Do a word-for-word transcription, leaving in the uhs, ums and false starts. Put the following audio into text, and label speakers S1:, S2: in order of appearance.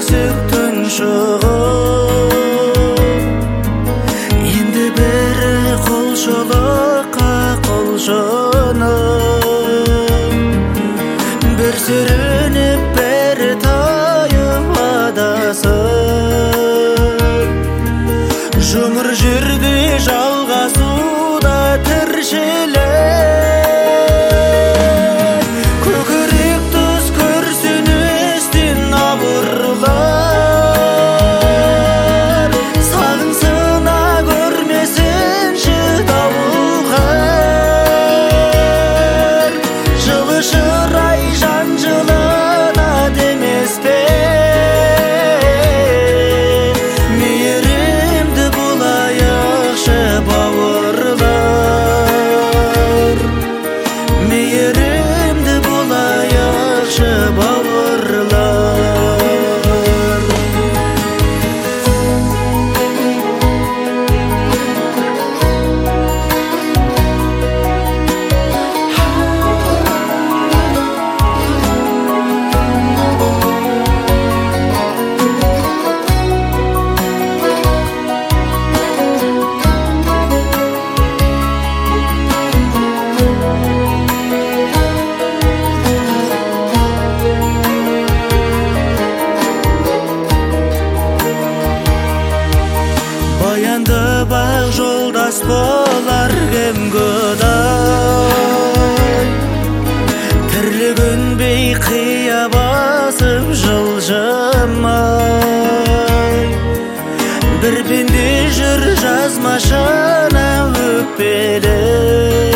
S1: өксіктің шығып, енді бірі құлшылыққа құлшынып, бір сүрініп бірі тайып адасып, жұмыр жерде жалғасуда тіршілік. Көкірек тұз көрсіністен ауырлар, сағынсына көрмесінші дауылғар. Жылы шырай жан жылына демес пе, мейірімді болайықшы бауырлар, мейірімді болайықшы бауырлар. Баянды бақ жолдас болар кім құдай, тірлігінбей қия басып жылжымай. Бір пенде жүр жазмашына өкпелі,